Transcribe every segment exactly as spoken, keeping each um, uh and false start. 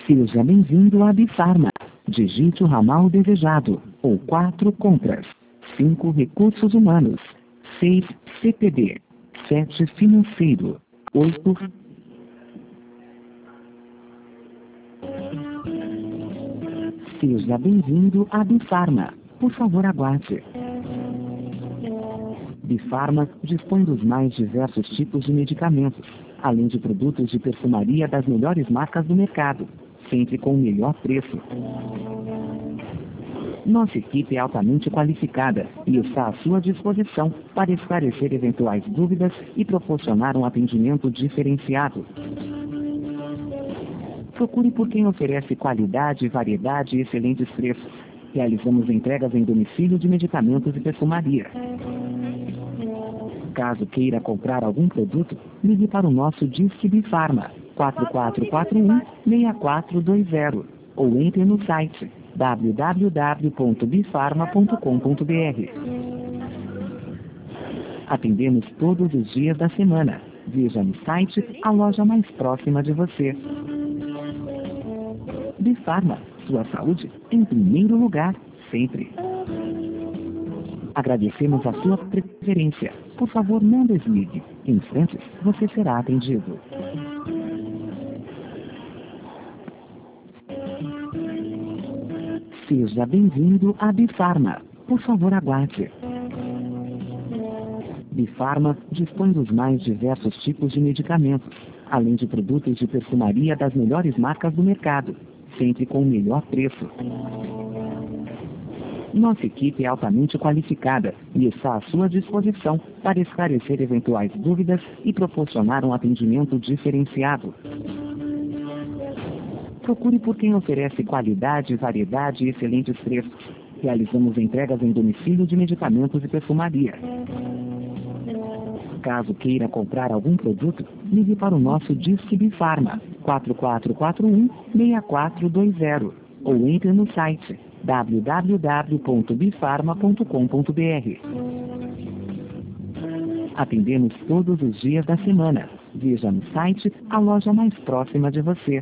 Seja bem-vindo à Bifarma. Digite o ramal desejado, ou quatro compras, cinco recursos humanos, seis C P D, sete financeiro, oito Seja bem-vindo à Bifarma. Por favor, aguarde. Bifarma dispõe dos mais diversos tipos de medicamentos, além de produtos de perfumaria das melhores marcas do mercado, sempre com o melhor preço. Nossa equipe é altamente qualificada e está à sua disposição para esclarecer eventuais dúvidas e proporcionar um atendimento diferenciado. Procure por quem oferece qualidade, variedade e excelentes preços. Realizamos entregas em domicílio de medicamentos e perfumaria. Caso queira comprar algum produto, ligue para o nosso Disque Bifarma quatro quatro quatro um, seis quatro dois zero ou entre no site w w w ponto bifarma ponto com ponto b r. Atendemos todos os dias da semana. Veja no site a loja mais próxima de você. Bifarma, sua saúde em primeiro lugar, sempre. Agradecemos a sua preferência. Por favor, não desligue. Em instantes, você será atendido. Seja bem-vindo à Bifarma. Por favor, aguarde. Bifarma dispõe dos mais diversos tipos de medicamentos, além de produtos de perfumaria das melhores marcas do mercado, sempre com o melhor preço. Nossa equipe é altamente qualificada e está à sua disposição para esclarecer eventuais dúvidas e proporcionar um atendimento diferenciado. Procure por quem oferece qualidade, variedade e excelentes preços. Realizamos entregas em domicílio de medicamentos e perfumaria. Caso queira comprar algum produto, ligue para o nosso Disque Bifarma quatro quatro quatro um, seis quatro dois zero ou entre no site w w w ponto bifarma ponto com ponto b r. Atendemos todos os dias da semana. Veja no site a loja mais próxima de você.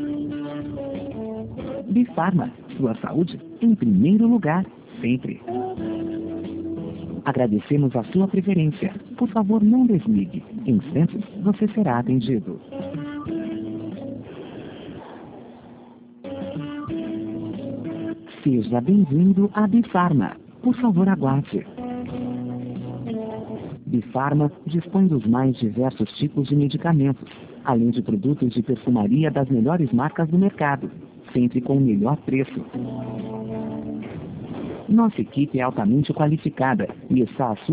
Bifarma, sua saúde em primeiro lugar, sempre. Agradecemos a sua preferência. Por favor, não desligue. Em instantes, você será atendido. Seja bem-vindo à Bifarma. Por favor, aguarde. Bifarma dispõe dos mais diversos tipos de medicamentos, além de produtos de perfumaria das melhores marcas do mercado, sempre com o melhor preço. Nossa equipe é altamente qualificada e está à sua